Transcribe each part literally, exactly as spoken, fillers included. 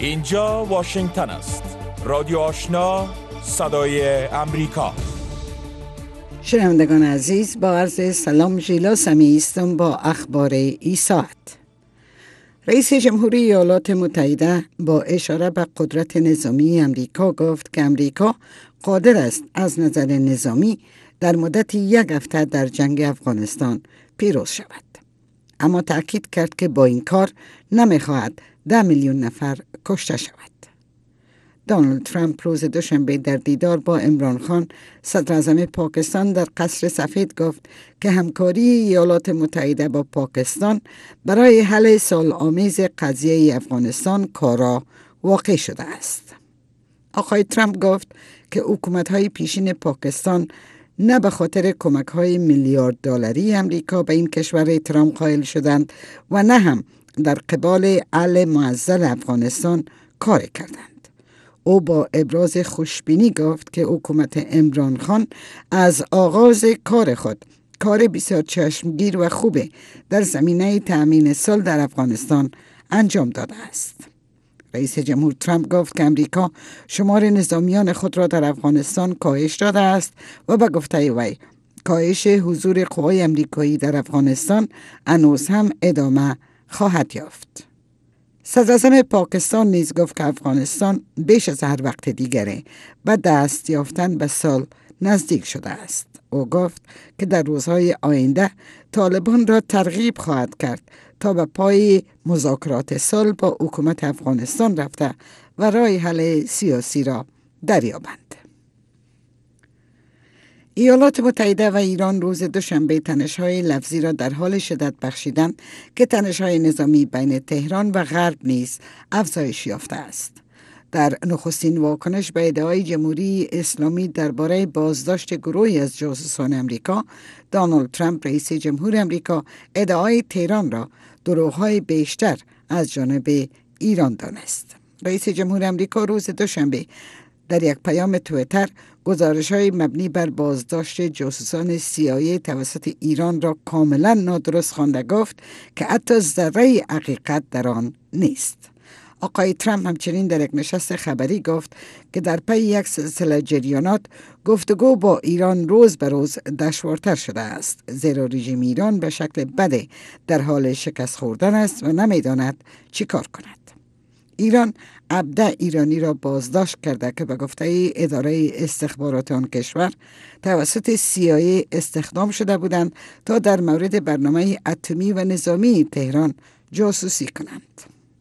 اینجا واشنگتن است. رادیو آشنا، صدای امریکا. شنوندگان عزیز، با عرض سلام، ژیلا سمیعی هستم با اخبار این ساعت. رئیس جمهوری ایالات متحده با اشاره به قدرت نظامی امریکا گفت که امریکا قادر است از نظر نظامی در مدت یک هفته در جنگ افغانستان پیروز شود. اما تأکید کرد که با این کار نمیخواهد ده میلیون نفر کشته شود. دونالد ترامپ روز دوشنبه در دیدار با عمران خان صدر اعظم پاکستان در قصر سفید گفت که همکاری ایالات متحده با پاکستان برای حل صلح‌آمیز قضیه افغانستان کارا واقع شده است. آقای ترامپ گفت که حکومت‌های پیشین پاکستان نه به خاطر کمک‌های میلیارد دلاری امریکا به این کشور احترام قائل شدند و نه هم در قبال حل معضل افغانستان کار کردند. او با ابراز خوشبینی گفت که حکومت عمران خان از آغاز کار خود کار بسیار چشمگیر و خوبه در زمینه تأمین صلح در افغانستان انجام داده است. رئیس جمهور ترامپ گفت که امریکا شمار نظامیان خود را در افغانستان کاهش داده است و به گفته وی کاهش حضور قوای امریکایی در افغانستان هنوز هم ادامه خواهد یافت. صدر اعظم پاکستان نیز گفت که افغانستان بیش از هر وقت دیگره و دست یافتن به صلح نزدیک شده است. او گفت که در روزهای آینده طالبان را ترغیب خواهد کرد تا به پای مذاکرات صلح با حکومت افغانستان رفته و راه حل سیاسی را دریابند. ایالات متحده و ایران روز دوشنبه تنش‌های لفظی را در حال شدت بخشیدند که تنش‌های نظامی بین تهران و غرب نیز افزایش یافته است. در نخستین واکنش به ادعای جمهوری اسلامی درباره بازداشت گروهی از جاسوسان امریکا، دونالد ترامپ رئیس جمهور امریکا ادعای تهران را دروغ‌های بیشتر از جانب ایران دانست. رئیس جمهور امریکا روز دوشنبه در یک پیام توییتر گزارش‌های مبنی بر بازداشت جاسوسان سی آی ای توسط ایران را کاملا نادرست خوانده گفت که حتی ذره حقیقت در آن نیست. آقای ترامپ همچنین در یک نشست خبری گفت که در پی یک سلسله جریانات گفتگو با ایران روز به روز دشوارتر شده است، زیرا رژیم ایران به شکل بده در حال شکست خوردن است و نمی‌داند چی کار کند. ایران عبده ایرانی را بازداشت کرده که به گفته اداره استخبارات آن کشور توسط سی آی ای استخدام شده بودند تا در مورد برنامه اتمی و نظامی تهران جاسوسی کنند.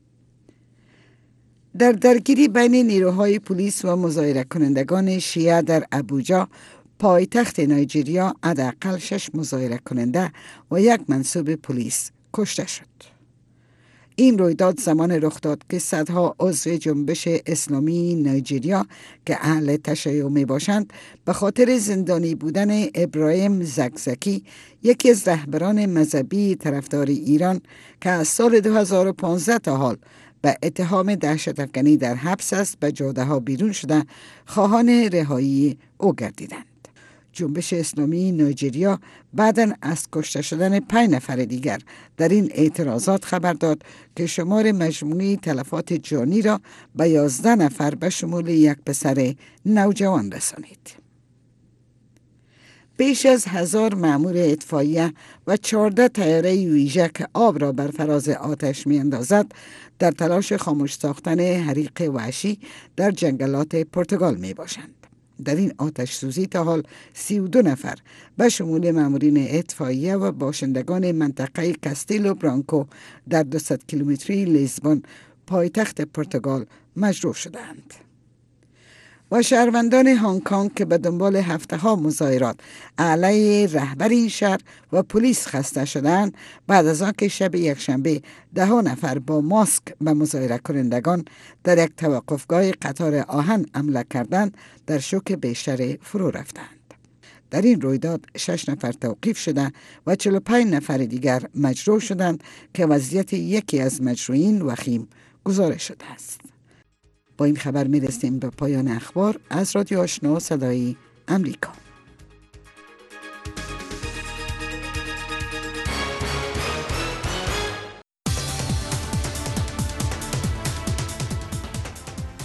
در درگیری بین نیروهای پلیس و مظاهره کنندگان شیعه در ابوجا، پایتخت نایجریا، حداقل شش مظاهره کننده و یک منصوب پلیس کشته شد. این رویداد زمان رخ داد که صدها عضو جنبش اسلامی نایجریا که اهل تشیع می باشند به خاطر زندانی بودن ابراهیم زکزکی، یکی از رهبران مذهبی طرفدار ایران که از سال دو هزار و پانزده تا حال به اتهام دهشت‌افکنی در حبس است، به جاده ها بیرون شده خواهان رهایی او گردیدند. جنبش اسلامی نایجریا بعداً از کشته شدن پنج نفر دیگر در این اعتراضات خبر داد که شمار مجموعی تلفات جانی را به یازده نفر به شمول یک پسر نوجوان رسانید. بیش از هزار مأمور اطفائیه و چهارده طیاره ویژه که آب را بر فراز آتش می اندازد در تلاش خاموش ساختن حریق وحشی در جنگلات پرتغال می باشند. در این آتش سوزی تا حال سی و دو نفر به شمول مامورین اطفائیه و باشندگان منطقه کاستیلو برانکو در دویست کیلومتری لیزبون پایتخت پرتغال مجروح شدند. و شهروندان هنگ کنگ که به دنبال هفته ها مظاهرات علیه رهبر این شهر و پلیس خسته شدند، بعد از آنکه شب یکشنبه ده ها نفر با ماسک به مظاهره کنندگان در یک توقفگاه قطار آهن حمله کردند، در شوک بیشتر فرو رفتند. در این رویداد شش نفر توقیف شده و چهل و پنج نفر دیگر مجروح شدند که وضعیت یکی از مجروحین وخیم گزارش شده است. با این خبر می رسیم به پایان اخبار از رادیو آشنا صدای امریکا.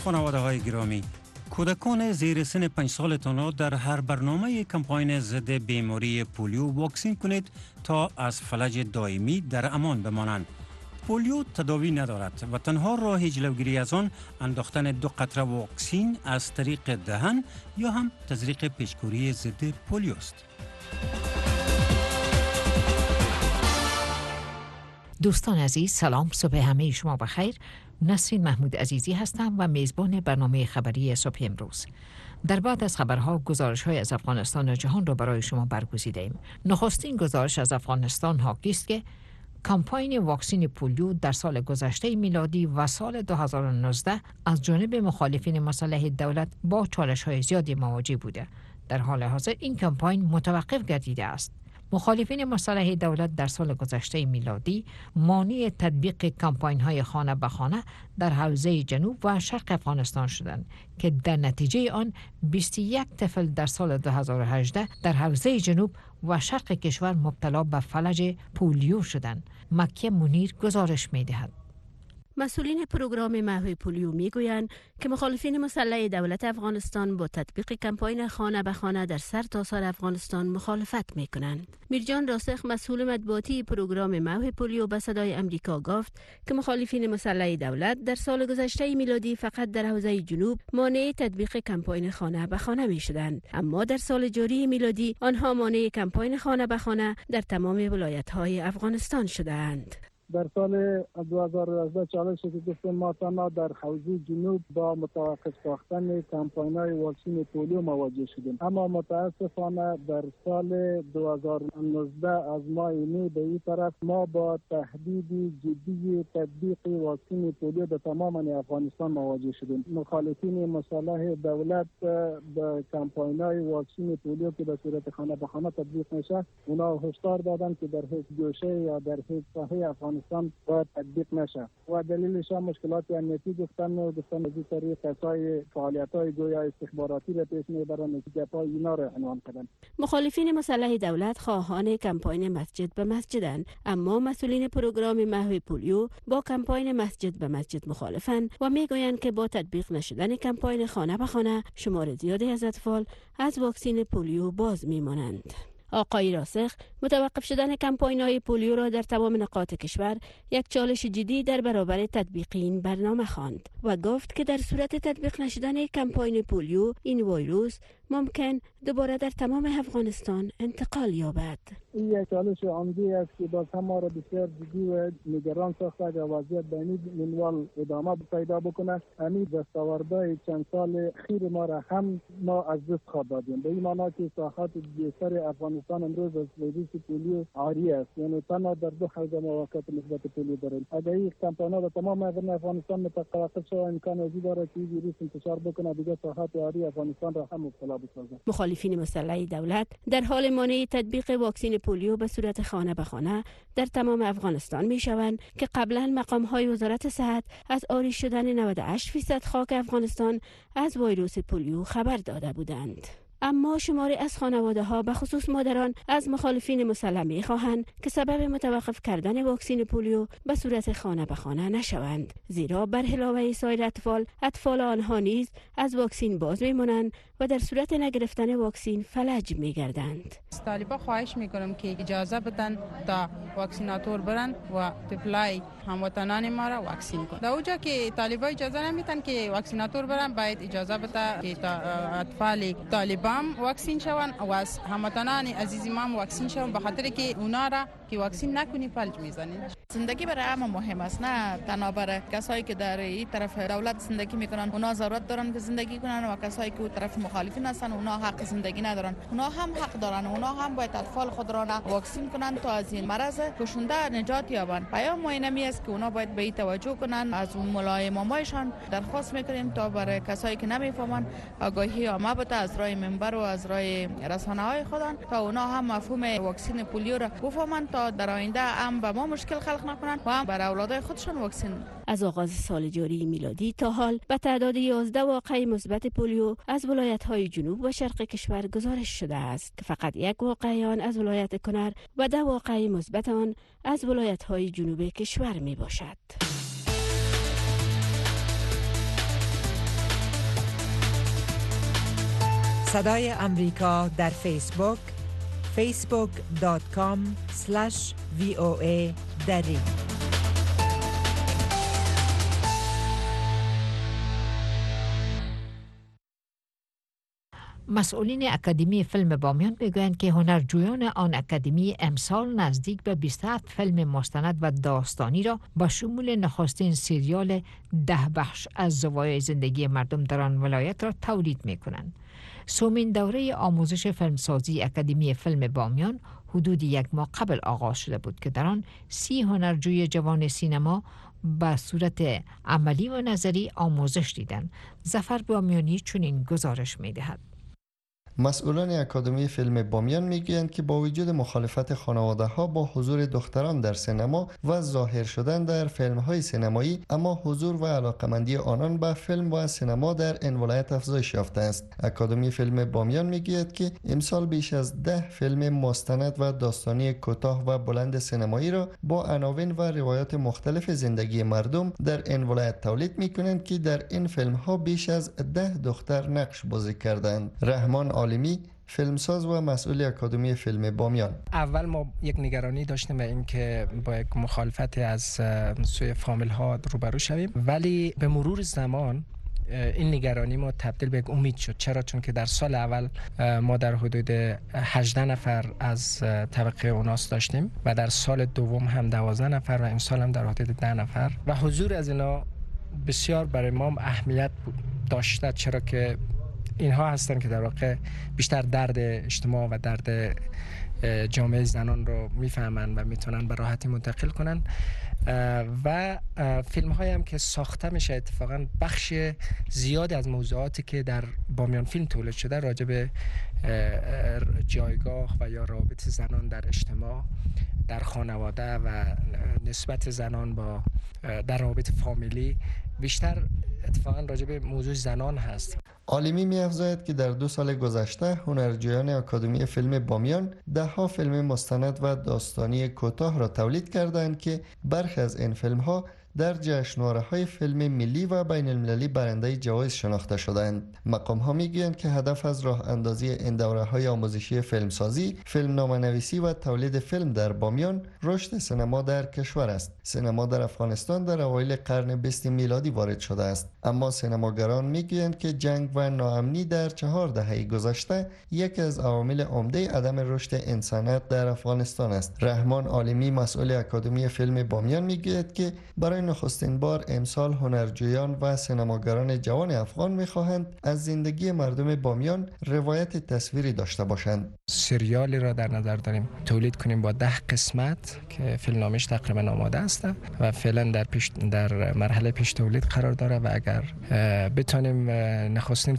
خانواده های گرامی، کودکان زیر سن پنج سالتان در هر برنامه کمپاین ضد بیماری پولیو واکسین کنید تا از فلج دائمی در امان بمانند. پولیو تداوی ندارد و تنها راه جلوگیری از آن انداختن دو قطره واکسین از طریق دهن یا هم تزریق پیشگیری ضد پولیو است. دوستان عزیز، سلام، صبح همه شما بخیر. نسرین محمود عزیزی هستم و میزبان برنامه خبری صبح امروز. در بعد از خبرها گزارش‌های از افغانستان و جهان را برای شما برگزیدیم. نخستین گزارش از افغانستان حاکی است که کمپاین واکسن پولیو در سال گذشته میلادی و سال دو هزار و نوزده از جانب مخالفین مسلح دولت با چالش‌های زیادی مواجه بوده. در حال حاضر این کمپاین متوقف گردیده است. مخالفین مسلح دولت در سال گذشته میلادی مانع تطبیق کمپاین‌های خانه به خانه در حوزه جنوب و شرق افغانستان شدند که در نتیجه آن بیست و یک طفل در سال دو هزار و هجده در حوزه جنوب و شرق کشور مبتلا به فلج پولیو شدند. مکیه منیر گزارش می‌دهد. مسئولین پروگرام محو پولیو میگویند که مخالفین مسلح دولت افغانستان با تطبیق کمپاین خانه به خانه در سر تا سر افغانستان مخالفت میکنند. میرجان راسخ، مسئول مطبوعاتی پروگرام محو پولیو، به صدای امریکا گفت که مخالفین مسلح دولت در سال گذشته میلادی فقط در حوزه جنوب مانع تطبیق کمپاین خانه به خانه میشدند، اما در سال جاری میلادی آنها مانع کمپاین خانه به خانه در تمام ولایت‌های افغانستان شدند. در سال دو هزار و یازده چالش که گفتم ما تنها در حوزه جنوب با متوقف ساختن کمپاین‌های واکسن پولیو مواجه شدیم، اما متاسفانه در سال دو هزار و نوزده از ماه می به این طرف ما با تهدید جدی تطبیق واکسن پولیو در تمام افغانستان مواجه شدیم. مخالفین مسلح دولت به کمپاین‌های واکسن پولیو که به صورت خانه به خانه تطبیق نشه، اونا هشدار دادن که در هیچ گوشه یا در هیچ ساحه افغانستان باید تطبیق نشه و دلیلش هم مشکلات امنیتی گفتن و گفتن از این طریق کسای فعالیت‌های گویا استخباراتی به پیش میبرن که گپای اینا را عنوان کردن. مخالفین مسلح دولت خواهان کمپاین مسجد به مسجدند، اما مسئولین پروگرام محو پولیو با کمپاین مسجد به مسجد مخالفند و میگویند که با تطبیق نشدن کمپاین خانه به خانه شمار زیادی از اطفال از واکسن پولیو باز میمانند. آقای راسخ متوقف شدن کمپاین‌های پولیو را در تمام نقاط کشور یک چالش جدی در برابر تطبیق این برنامه خواند و گفت که در صورت تطبیق نشدن کمپاین پولیو این ویروس ممکن دوباره در تمام افغانستان انتقال یابد. این یک چالش عمده است که باز هم ما را بسیار جدی و نگران ساخته اگر وضعیت به این منوال ادامه پیدا بکنه. همین دستاوردهای چند سال خیر ما را هم ما از دست خواهد دادیم، به این معنی که ساحات بیشتر افغانستان امروز از ویروس پولیو عاری است، یعنی تنها در دو حوزه موقعیت مثبت پولیو داریم. اگر این کمپاین‌ها در تمام افغانستان متوقف شود امکان وجود دارد که ویروس انتشار بکنه دیگه ساحات عاری افغانستان را هم مبتلا بسازد. مخالفین مسلح دولت در حال مانع تطبیق واکسن پولیو به صورت خانه به خانه در تمام افغانستان می شوند که قبلا مقام های وزارت صحت از عاری شدن نود و هشت درصد خاک افغانستان از ویروس پولیو خبر داده بودند. اما شماری از خانواده ها به خصوص مادران از مخالفین مسلح می خواهند که سبب متوقف کردن واکسن پولیو به صورت خانه به خانه نشوند، زیرا بر علاوه سایر اطفال اطفال آنها نیز از واکسن باز میمانند و در صورت نگرفتن واکسن فلج میگردند. طالبا خواهش میکنم که اجازه بدن تا واکسیناتور برن و طفلای هموطنان ما را واکسین کنند. در اونجا که طالبا اجازه نمیدن که واکسیناتور برن، باید اجازه بده که اطفال طالبا واکسین شوند و از هموطنان عزیز ما واکسین شوند، به خاطر که اونا را که واکسین نکنی فلج میزنید. زندگی برای همه مهم است، نه تنها برای کسایی که در این طرف دولت زندگی میکنن اونا ضرورت دارن که زندگی کنن و کسایی که اون طرف مخالفین هستن اونا حق زندگی ندارن. اونا هم حق دارن، اونا هم باید اطفال خود را واکسین کنن تا از این مرض کشنده نجات یابند. پیام ما اینمی است که اونا باید به این توجه کنن. از اون ملای مامایشان درخواست میکنیم تا برای کسایی که نمیفهمن آگاهی عامه بده از راه منبر و از راه رسانه‌های خودن تا اونا هم مفهوم واکسن پولیو را بفهمن تا در آینده هم به ما مشکل خلق نکنن و هم بر اولادای خودشون واکسن. از آغاز سال جاری میلادی تا حال به تعداد یازده واقعه مثبت پولیو از ولایت‌های جنوب و شرق کشور گزارش شده است که فقط یک واقعه آن از ولایت کنر و ده واقعه مثبت آن از ولایت‌های جنوب کشور می باشد. صدای امریکا در فیسبوک فیسبوک دات کام اسلش وی او ای دری. مسئولین اکادمی فیلم بامیان میگویند که هنرجویان آن اکادمی امسال نزدیک به بیست و هفت فیلم مستند و داستانی را با شمول نخستین سریال ده بخش از زوایای زندگی مردم در آن ولایت را تولید میکنند. سومین دوره آموزش فیلمسازی اکادمی فیلم بامیان حدود یک ماه قبل آغاز شده بود که در آن سی هنرجوی جوان سینما به صورت عملی و نظری آموزش دیدند. ظفر بامیانی چنین گزارش می‌دهد. مسئولان اکادمی فیلم بامیان میگویند که با وجود مخالفت خانواده ها با حضور دختران در سینما و ظاهر شدن در فیلم های سینمایی، اما حضور و علاقمندی آنان به فیلم و سینما در این ولایت افزایش یافته است. اکادمی فیلم بامیان میگوید که امسال بیش از ده فیلم مستند و داستانی کوتاه و بلند سینمایی را با عناوین و روایات مختلف زندگی مردم در این ولایت تولید میکنند که در این فیلم ها بیش از ده دختر نقش بازی کردند. رحمان عالمی، فیلمساز و مسئول اکادمی فیلم بامیان: اول ما یک نگرانی داشتیم به این که با یک مخالفت از سوی فامیل ها روبرو شویم، ولی به مرور زمان این نگرانی ما تبدیل به یک امید شد. چرا؟ چون که در سال اول ما در حدود هجده نفر از طبقه اوناس داشتیم و در سال دوم هم دوازده نفر و امسال هم در حدود ده نفر و حضور از اینا بسیار برای ما اهمیت داشته، چرا که اینها هستند که در واقع بیشتر درد اجتماع و درد جامعه زنان رو میفهمن و میتونن به راحتی منتقل کنن و فیلم هایی هم که ساخته میشه اتفاقا بخش زیادی از موضوعاتی که در بامیان فیلم تولید شده راجع به جایگاه و یا رابط زنان در اجتماع، در خانواده و نسبت زنان با در رابط فامیلی بیشتر اتفاقا راجع به موضوع زنان هست. عالمی می افزاید که در دو سال گذشته هنرجویان اکادمی فیلم بامیان ده ها فیلم مستند و داستانی کوتاه را تولید کردند که برخی از این فیلم ها در جشنواره‌های فیلم ملی و بین المللی برنده جوایز شناخته شدند. مقام ها میگویند که هدف از راه اندازی این دوره‌های آموزشی فیلمسازی، فیلمنامه‌نویسی و تولید فیلم در بامیان رشد سینما در کشور است. سینما در افغانستان در اوایل قرن بیستم میلادی وارد شده است، اما سینماگران میگویند که جنگ و ناامنی در چهار دهه گذشته یکی از عوامل عمده عدم رشد این صنعت در افغانستان است. رحمان عالمی، مسئول اکادمی فیلم بامیان، میگوید که برای نخستین بار امسال هنرجویان و سینماگران جوان افغان میخواهند از زندگی مردم بامیان روایت تصویری داشته باشند. سریالی را در نظر داریم تولید کنیم با ده قسمت که فیلمنامه‌اش تقریبا آماده است و فعلا در پیش در مرحله پیش تولید قرار داره و اگر بتونیم نخستین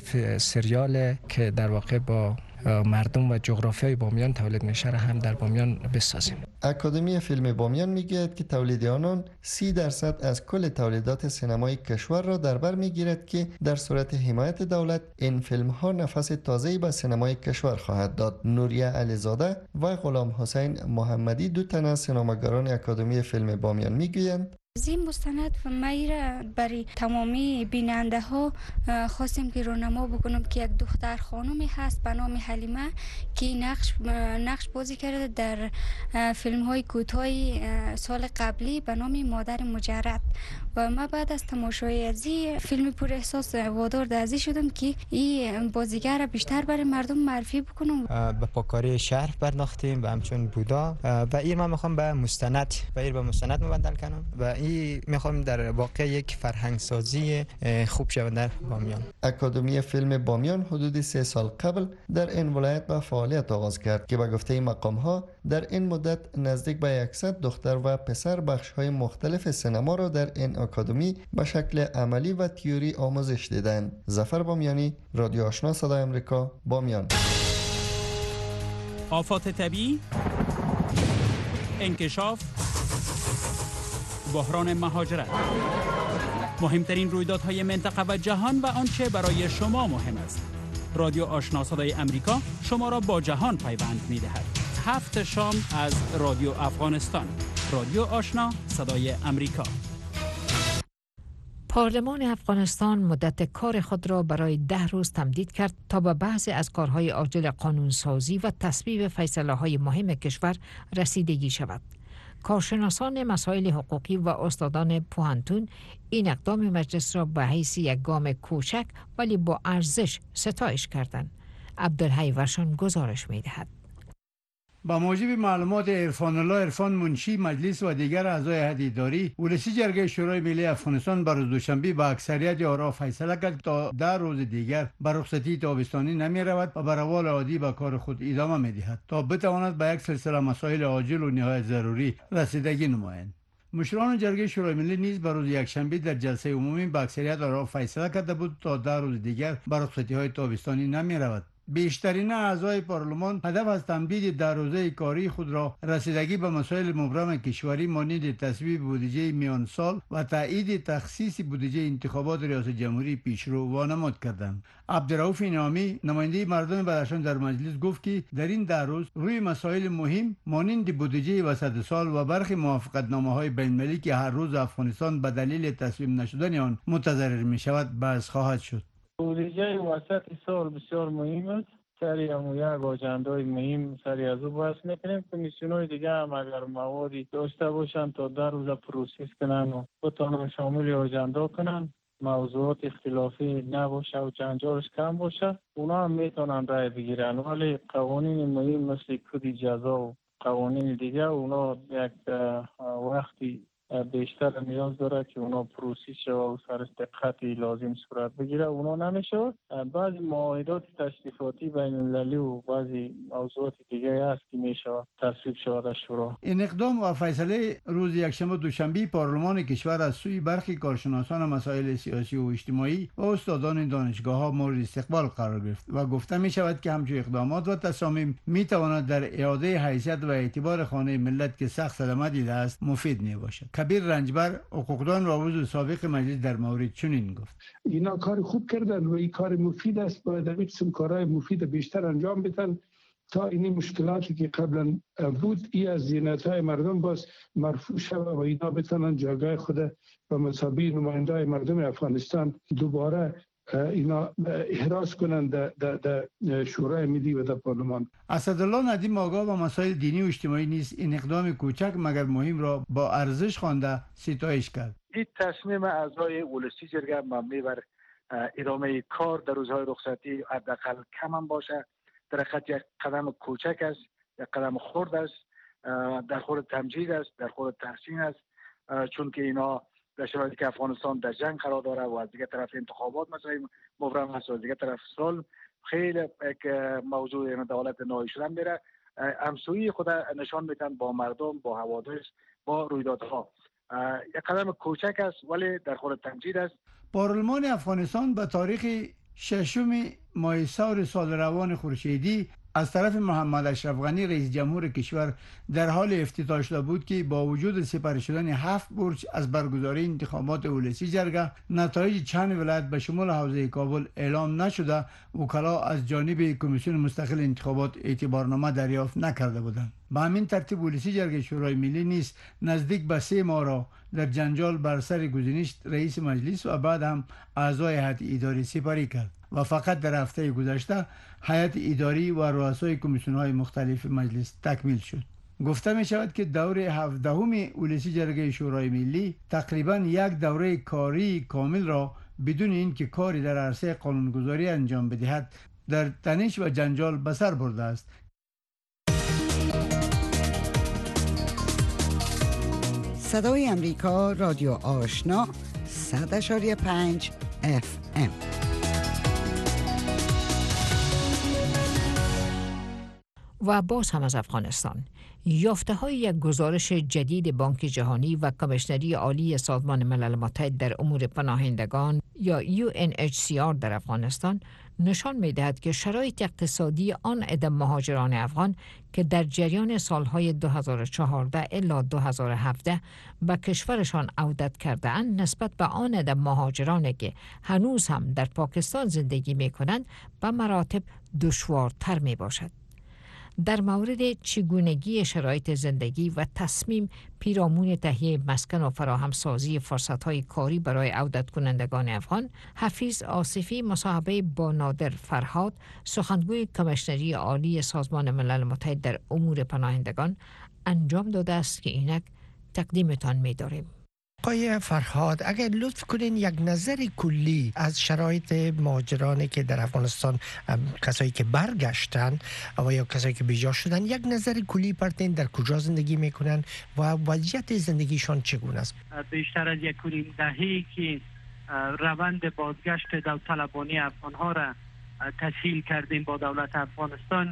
سریال که در واقع با مردم و جغرافیای بامیان تولید میشه هم در بامیان بسازیم. اکادمی فیلم بامیان میگوید که تولید آنان سی درصد از کل تولیدات سینمای کشور را در بر میگیرد که در صورت حمایت دولت این فیلم ها نفس تازه‌ای به سینمای کشور خواهد داد. نوریه علیزاده و غلام حسین محمدی، دو تن از سینماگران اکادمی فیلم بامیان، میگویند این مستند و میره برای تمامی بیننده ها خواستیم که رونما بکنم که یک دختر خانومی هست به نام حلیمه که نقش نقش بازی کرده در فیلم های کوتاه سال قبلی به نام مادر مجرد و ما بعد از تماشای از این فیلم پر احساس وادار ازی شدم که این بازیگر بیشتر برای مردم معرفی بکنم. به پاکاری شهر پرداختیم و همچون بودا و این ما میخوام به مستند و این به مستند مبدل کنم و این میخوام در واقع یک فرهنگ سازی خوب شود در بامیان. اکادمی فیلم بامیان حدود سه سال قبل در این ولایت به فعالیت آغاز کرد که به گفته مقام ها در این مدت نزدیک به صد دختر و پسر بخش های مختلف سینما را در این اکادمی به شکل عملی و تئوری آموزش دیدند. ظفر بامیانی، رادیو آشنا صدای آمریکا، بامیان. آفات طبیعی، انکشاف، بحران مهاجرت، مهمترین رویدادهای منطقه و جهان و آنچه برای شما مهم است. رادیو آشنا صدای آمریکا شما را با جهان پیوند می‌دهد. هفت شام از رادیو افغانستان. رادیو آشنا صدای آمریکا. پارلمان افغانستان مدت کار خود را برای ده روز تمدید کرد تا به بعضی از کارهای عاجل قانونسازی و تصویب فیصله‌های مهم کشور رسیدگی شود. کارشناسان مسائل حقوقی و استادان پوهنتون این اقدام مجلس را به حیث یک گام کوچک ولی با ارزش ستایش کردند. عبدالحی ورشان گزارش می‌دهد. با موجب معلومات عرفان الله عرفان منشی مجلس و دیگر اعضای هیئت اداری ولسی جرگه شورای ملی افغانستان بر روز دوشنبه با اکثریت آرا فیصله کرد تا ده روز دیگر بر رخصتی تابستانی نمی رود و بر روال عادی به کار خود ادامه می دهد تا بتواند به یک سلسله مسائل عاجل و نهایت ضروری رسیدگی نمایند. مشران جرگه شورای ملی نیز بر روز یکشنبه در جلسه عمومی با اکثریت آرا فیصله کرده بود تا ده روز دیگر بر رخصتی های تابستانی نمی رود. بیشترین اعضای پارلمان هدف از تمدید در روزه کاری خود را رسیدگی به مسائل مبرم کشوری مانند تصویب بودجه میان سال و تایید تخصیص بودجه انتخابات ریاست جمهوری پیشرو وانمود کردند. عبدالرؤوف انعامی نماینده مردم بدخشان در مجلس گفت که در این ده روز روی مسائل مهم مانند بودجه وسط سال و برخی موافقتنامه‌های بین‌المللی که هر روز افغانستان به دلیل تصویب نشدن آن متضرر می شود بحث خواهد شد. بودجه وسط سال بسیار مهم است. سری هم یک اجندای مهم سری از او بحث میکنیم. کمیسیون‌های دیگه هم اگر موادی داشته باشند تا در روز پروسس کنن و بتوانند شامل اجندا کنن، موضوعات اختلافی نباشه و جنجالش کم باشه، اونا هم میتونن رای بگیرن. ولی قوانین مهم مثل کد جزا و قوانین دیگه اونا یک وقتی بیشتر نیاز داره که اونا پروسس شده و سر دقت لازم صورت بگیره، اونا نمیشه. بعضی معاهدات تشریفاتی بین المللی و بعضی موضوعات دیگه هست که میشه تصویب شده شورا. این اقدام و فیصله روز یکشنبه دوشنبه پارلمان کشور از سوی برخی کارشناسان مسائل سیاسی و اجتماعی و استادان دانشگاه ها مورد استقبال قرار گرفت و گفته می شود که همچون اقدامات و تصامیم می تواند در اعاده حیثیت و اعتبار خانه ملت که سخت صدمه دیده است مفید می باشد. کبیر رنجبر حقوقدان و عضو سابق مجلس در مورد چنین گفت: اینا کار خوب کردن و این کار مفید است، باید این قسم کارهای مفید بیشتر انجام بدن تا این مشکلاتی که قبلا بود ای از زینت‌های مردم باز مرفوع شود و اینا بتونن جایگاه خود و مثابه نماینده‌های مردم افغانستان دوباره اینا احراز کنند در در شورای ملی و در پارلمان. اسدالله ندیم آگاه با مسائل دینی و اجتماعی نیز این اقدام کوچک مگر مهم را با ارزش خوانده ستایش کرد. این تصمیم اعضای ولسی جرگه مبنی بر ادامه کار در روزهای رخصتی حداقل کم هم باشه، در حقیقت یک قدم کوچک است، یک قدم خرد است، در خور تمجید است، در خور تحسین است، چون که اینا در شرایطی که افغانستان در جنگ قرار داره و از دیگه طرف انتخابات مثلا مبرم است و از دیگه طرف سال خیلی یک موضوع دولت نهایی شدن میره، همسویی خود نشان میدن با مردم، با حوادث، با رویدادها. یک قدم کوچک است ولی در خور تمجید است. پارلمان افغانستان به تاریخ ششم ماه سور سال روان خورشیدی از طرف محمد اشرف غنی رئیس جمهور کشور در حال افتتاح شده بود که با وجود سپری شدن هفت برج از برگزاری انتخابات ولسی جرگه، نتایج چند ولایت به شمول حوزه کابل اعلام نشده، وکلا از جانب کمیسیون مستقل انتخابات اعتبارنامه دریافت نکرده بودند. به همین ترتیب ولسی جرگه شورای ملی نیز نزدیک به سه ماه را در جنجال بر سر گزینش رئیس مجلس و بعد هم اعضای هیئت اداری سپری کرد و فقط در هفته گذشته هیئت اداری و رؤسای کمیسیون‌های مختلف مجلس تکمیل شد. گفته می شود که دوره هفدهم ولسی جرگه شورای ملی تقریبا یک دوره کاری کامل را بدون اینکه کاری در عرصه قانونگذاری انجام بدهد در تنش و جنجال به سر برده است. صدای امریکا، رادیو آشنا، صد اشاری پنج اف ام. و باز هم از افغانستان، یافته های یک گزارش جدید بانک جهانی و کمیشنری عالی سازمان ملل متحد در امور پناهندگان یا یو ان اچ سی آر در افغانستان نشان می دهد که شرایط اقتصادی آن عده مهاجران افغان که در جریان سالهای دو هزار و چهارده الی دو هزار و هفده به کشورشان عودت کرده اند نسبت به آن عده مهاجرانی که هنوز هم در پاکستان زندگی می کنند به مراتب دشوارتر می باشد. در مورد چگونگی شرایط زندگی و تصمیم پیرامون تهیه مسکن و فراهمسازی فرصت‌های کاری برای عودت کنندگان افغان، حفیظ آصفی مصاحبه با نادر فرهاد، سخنگوی کمیشنری عالی سازمان ملل متحد در امور پناهندگان انجام داده است که اینک تقدیمتان می‌داریم. آقای فرهاد، اگر لطف کنین یک نظر کلی از شرایط مهاجرانی که در افغانستان، کسایی که برگشتن و یا کسایی که بیجا شدن، یک نظر کلی پرتین در کجا زندگی میکنن و وضعیت زندگیشان چگونه است؟ بیشتر از یک نیم دهه‌ای که روند بازگشت داوطلبانه افغان‌ها را تسهیل کردیم با دولت افغانستان،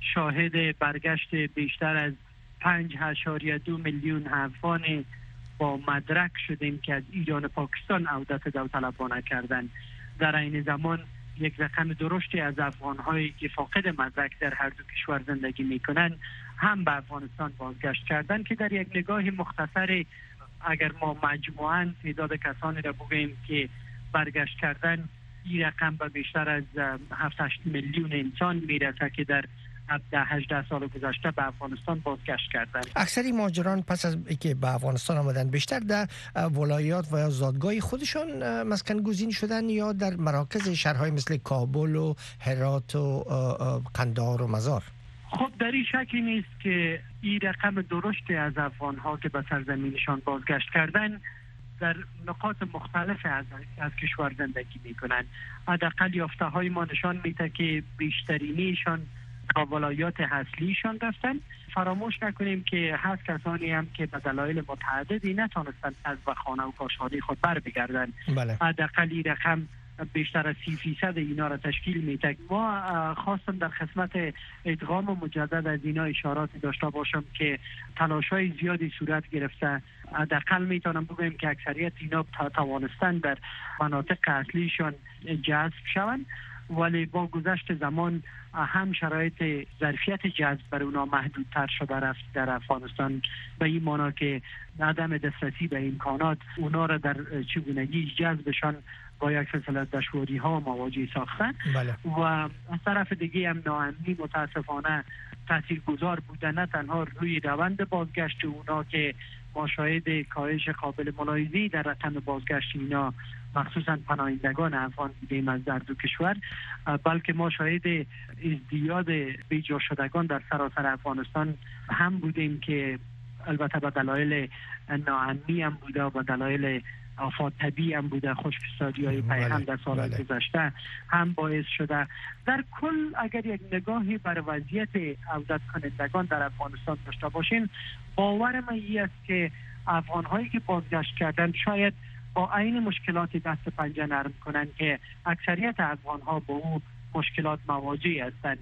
شاهد برگشت بیشتر از پنج اشاریه دو میلیون افغان با مدرک شدیم که از ایران و پاکستان عودت داوطلبانه کردند. در این زمان یک رقم درشتی از افغان‌هایی که فاقد مدرک در هر دو کشور زندگی می‌کنند هم به افغانستان بازگشت کردند که در یک نگاه مختصر اگر ما مجموعاً تعداد کسانی را بگوییم که برگشت کردن، این رقم به بیشتر از هفت هشت میلیون انسان میرسه که در هفده هجده سال گذشته به افغانستان بازگشت کردند. اکثری مهاجران پس از اینکه به افغانستان آمدن بیشتر در ولایات و یا زادگاه خودشان مسکن گزین شدن یا در مراکز شهرهای مثل کابل و هرات و قندهار و مزار؟ خب در این شکی نیست که این رقم درشتی از افغان‌ها که به سرزمینشان بازگشت کردن در نقاط مختلف از, از کشور زندگی میکنن. حداقل یافته های ما نشان میده که بیشترینیشان تا ولایات اصلیشان رفتن. فراموش نکنیم که هست کسانی هم که به دلایل متعددی نتونستن از و خانه و کاشانه خود بر بگردن. بله. حداقل این رقم بیشتر از سی فیصد اینا را تشکیل میده. ما خواستم در خدمت ادغام و مجدد از اینا اشاراتی داشته باشم که تلاش‌های زیادی صورت گرفته. حداقل میتونم بگم که اکثریت اینا توانستن در مناطق اصلیشان جذب شوند، ولی با گذشت زمان هم شرایط ظرفیت جذب بر اونا محدودتر شده رفت در افغانستان، به این معنا که عدم دسترسی به امکانات اونا را در چگونگی جذبشان با یک سلسله دشواری ها مواجه ساختن. بله. و از طرف دیگه هم ناامنی متاسفانه تاثیرگذار بوده، نه تنها روی روند بازگشت اونا که ما شاهد کاهش قابل ملاحظه‌ای در رقم بازگشت اینا مخصوصا پناهندگان افغان بودیم از در دو کشور، بلکه ما شاهد ازدیاد بیجا شدگان در سراسر افغانستان هم بودیم که البته به دلایل ناامنی هم بوده و به دلایل آفات طبیعی هم بوده، خشکسالی های پیهم در سال گذشته هم باعث شده. در کل اگر یک نگاهی بر وضعیت عودت کنندگان در افغانستان داشته باشین، باور من این است که افغان‌هایی که بازگشت کردن شاید با عین مشکلات دست پنجه نرم کنند که اکثریت افغان‌ها با او مشکلات مواجه هستند.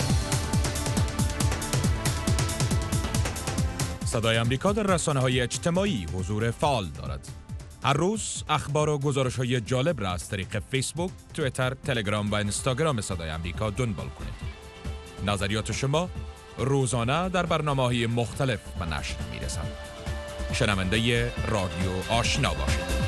صدای امریکا در رسانه‌های اجتماعی حضور فعال دارد. هر روز اخبار و گزارش‌های جالب را از طریق فیسبوک، توییتر، تلگرام و اینستاگرام صدای امریکا دنبال کنید. نظریات شما روزانه در برنامه‌های مختلف به نشر می‌رسند. شنونده رادیو آشنا باشید.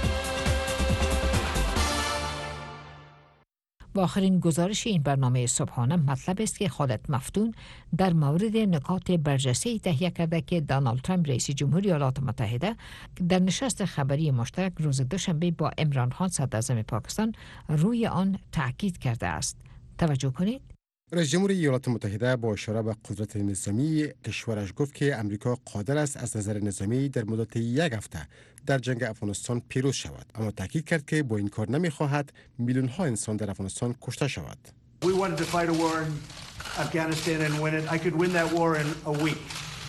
با آخرین گزارش این برنامه صبحانه مطلب است که خالد مفتون در مورد نکات برجسته‌ای تهیه کرده که دونالد ترامپ رئیس جمهوری ایالات متحده در نشست خبری مشترک روز دوشنبه با عمران خان صدراعظم پاکستان روی آن تاکید کرده است. توجه کنید. رئیس جمهور ایالات متحده با اشاره به قدرت نظامی کشورش گفت که امریکا قادر است از نظر نظامی در مدت یک هفته در جنگ افغانستان پیروز شود، اما تاکید کرد که با این کار نمی‌خواهد میلیون ها انسان در افغانستان کشته شود. We wanted to fight a war in Afghanistan and win it. I could win that war in a week.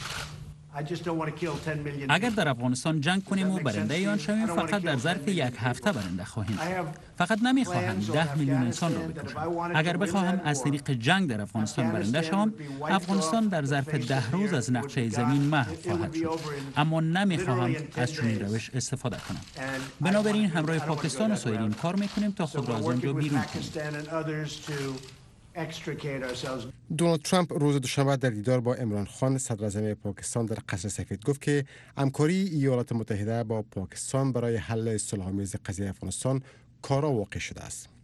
اگر در افغانستان جنگ کنیم و برنده آن شویم، فقط در ظرف یک هفته برنده خواهیم. فقط نمیخواهم ده میلیون انسان را بکشم. اگر بخواهم از طریق جنگ در افغانستان برنده شوم، افغانستان در ظرف ده روز از نقشه زمین محو خواهد شد. اما نمیخواهم از چنین روش استفاده کنم. بنابراین همراه پاکستان و سایرین کار میکنیم تا خود را از آنجا بیرون کنیم. دونالد ترامپ روز دوشنبه در دیدار با عمران خان صدراعظم پاکستان در قصر سفید گفت که همکاری ایالات متحده با پاکستان برای حل صلح‌آمیز قضیه افغانستان کارا واقع شده است.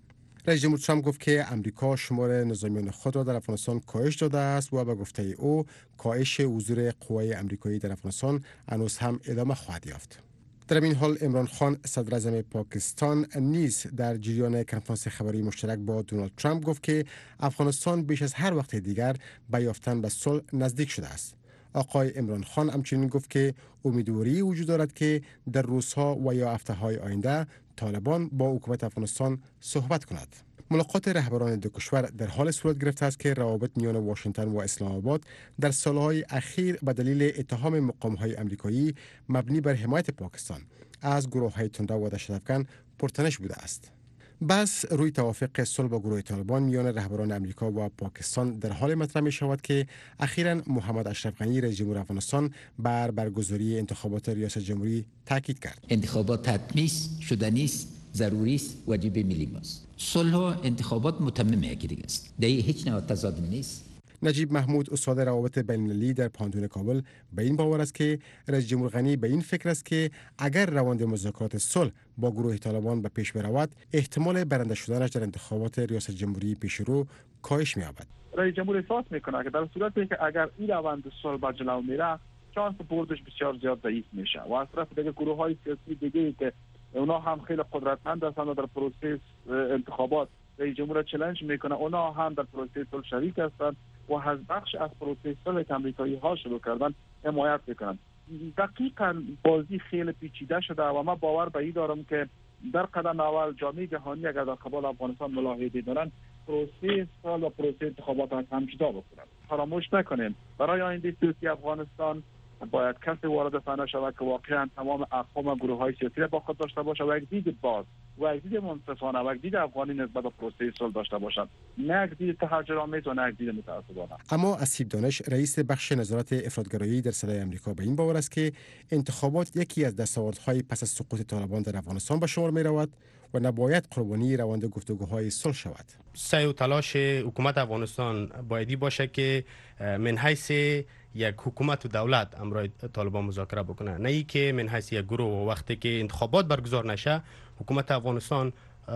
رئیس جمهور ترامپ گفت که امریکا شمار نظامیان خود را در افغانستان کاهش داده است و به گفته او کاهش حضور قوای آمریکایی در افغانستان هنوز هم ادامه خواهد یافت. در این حال عمران خان صدر اعظم پاکستان نیز در جریان کنفرانس خبری مشترک با دونالد ترامپ گفت که افغانستان بیش از هر وقت دیگر به یافتن به صلح نزدیک شده است. آقای عمران خان همچنین گفت که امیدواری وجود دارد که در روزها و یا هفته‌های آینده طالبان با حکومت افغانستان صحبت کند. ملاقات رهبران دو کشور در حال صورت گرفته است که روابط میان واشنگتن و اسلام آباد در سالهای اخیر به دلیل اتهام مقام‌های آمریکایی مبنی بر حمایت پاکستان از گروه‌های تندرو و دهشت‌افکن پرتنش بوده است. بس روی توافق صلح با گروه طالبان میان رهبران امریکا و پاکستان در حال مطرح می شود که اخیراً محمد اشرف غنی رئیس جمهور افغانستان بر برگزاری انتخابات ریاست جمهوری تاکید کرد. انتخابات حتمی شدنی است، ضروری است، واجب ملی ماست. صلح و انتخابات متمم یکی دیگه است. در هیچ نوع تضاد نیست. نجیب محمود استاد روابط بین‌المللی در پانتون کابل به این باور است که رئیس جمهور غنی به این فکر است که اگر روند مذاکرات صلح با گروه طالبان به پیش برود احتمال برنده شدنش در انتخابات ریاست جمهوری پیش رو کاهش می‌یابد. رئیس جمهور احساس می‌کند که در صورتی که اگر این روند صلح به جلو میره شانس بردش بسیار زیاد ضعیف میشه و از طرف دیگه گروه‌های سیاسی دیگه که اونا هم خیلی قدرتمند هستند و در پروسه انتخابات رئیس جمهور چالش میکنه، اونا هم در پروسه صلح شریک هستند و از بخش از پروسه صلح که آمریکایی ها شروع کردن حمایت میکنن. دقیقاً بازی خیلی پیچیده شده و من باور به این دارم که در قدم اول جامعه جهانی اگر در قبال افغانستان ملاحظه دارن پروسه صلح و پروسه انتخابات از هم جدا بکنن. فراموش نکنیم برای آینده سیاسی افغانستان باید کسی وارد صحنه شود که واقعا تمام اقوام و گروه‌های سیاسی را با خود داشته باشه و یک دید باز و یک دید منصفانه و یک دید افغانی نسبت به پروسه صلح داشته باشند، نه یک دید تهجرآمیز و نه یک دید متعصبانه. اما اسیب دانش رئیس بخش نظارت افراطگرایی در صدای آمریکا به این باور است که انتخابات یکی از دستاوردهای پس از سقوط طالبان در افغانستان به شمار می‌رود و نباید قربانی روند گفتگوهای صلح شود. سعی و تلاش حکومت افغانستان بایدی باشه که من حیث یک حکومت و دولت امروی طالبان مذاکره بکنه، نه ای که من حیث یک گروه. وقتی که انتخابات برگزار نشه حکومت افغانستان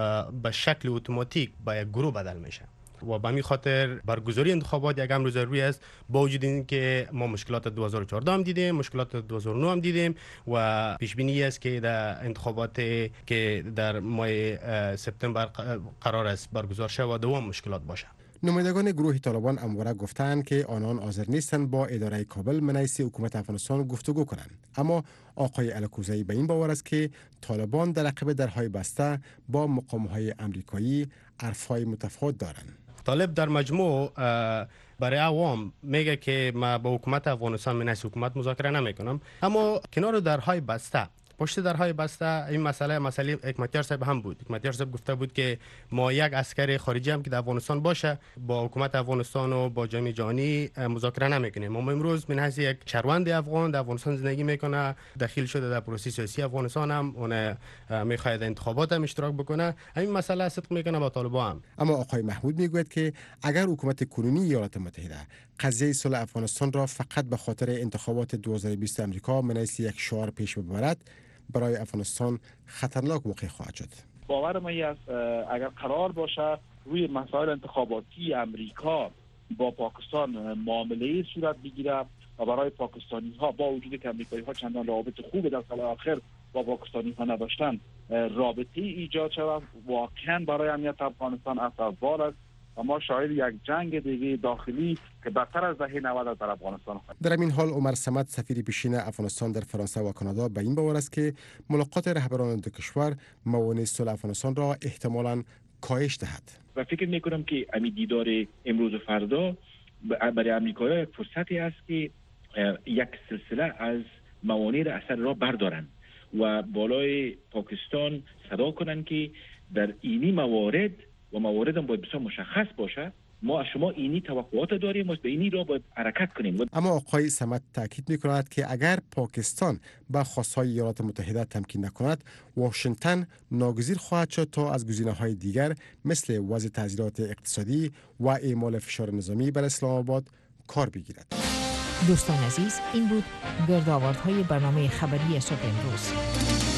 به شکل اتوماتیک به یک گروه بدل میشه و به همین خاطر برگزاری انتخابات یک امر ضروری است، با وجود اینکه ما مشکلات دو هزار و چهارده هم دیدیم، مشکلات دو هزار و نه هم دیدیم و پیش بینی است که در انتخابات که در ماه سپتامبر قرار است برگزار شود دوام مشکلات باشه. نمایندگان گروه طالبان امواره گفتند که آنان حاضر نیستند با اداره کابل من حیث حکومت افغانستان گفتگو کنند، اما آقای الکوزی به این باور است که طالبان در عقب درهای بسته با مقام‌های آمریکایی حرف‌های متفاوت دارند. طالب در مجموع برای عوام میگه که ما با حکومت افغانستان من حیث حکومت مذاکره نمیکنم، اما کنار درهای بسته پشت درهای بسته این مسئله مسئله حکمتیار صاحب هم بود. حکمتیار صاحب گفته بود که ما یک عسکر خارجی هم که در افغانستان باشه با حکومت افغانستان و با جامعه جهانی مذاکره نمیکنیم. ما امروز من حیث یک شهروند افغان در افغانستان زندگی میکنه، داخل شده در پروسه سیاسی افغانستان هم، اون میخواد انتخابات هم اشتراک بکنه، همین مسئله صدق میکنه با طالبان هم. اما آقای محمود میگوید که اگر حکومت کنونی ایالات متحده قضیه صلح افغانستان را فقط به خاطر انتخابات دو هزار و بیست آمریکا من حیث یک شعار پیش ببرد برای افغانستان خطرناک واقع خواهد شد. باور من است اگر قرار باشه روی مسائل انتخاباتی امریکا با پاکستان معامله صورت بگیره و برای پاکستانی ها با وجود که امریکایی ها چندان رابط خوب در سال آخر با پاکستانی ها نداشتن رابطه ایجاد شود، واقعا برای امنیت افغانستان اثرگذار است و ما شاهد یک جنگ دیگه داخلی که بدتر از دهه نود در افغانستان خواهد. در این حال عمر صمد سفیر پیشین افغانستان در فرانسه و کانادا به این باور است که ملاقات رهبران دو کشور موانع صلح افغانستان را احتمالاً کاهش دهد. و فکر میکنم که امی دیدار امروز و فردا برای امریکایی فرصتی است که یک سلسله از موانع را اثر را بردارند و بالای پاکستان صدا کنند که در اینی موارد و موارد هم باید بسیار مشخص باشه، ما از شما اینی توقعات داریم و به اینی را باید حرکت کنیم. اما آقای صمد تاکید می‌کند که اگر پاکستان با خواست‌های ایالات متحده تمکین نکند، واشنگتن ناگزیر خواهد شد تا از گزینه‌های دیگر مثل وضع تعزیرات اقتصادی و اعمال فشار نظامی بر اسلام آباد کار بگیرد. دوستان عزیز، این بود گردآوردهای برنامه خبری صبح امروز.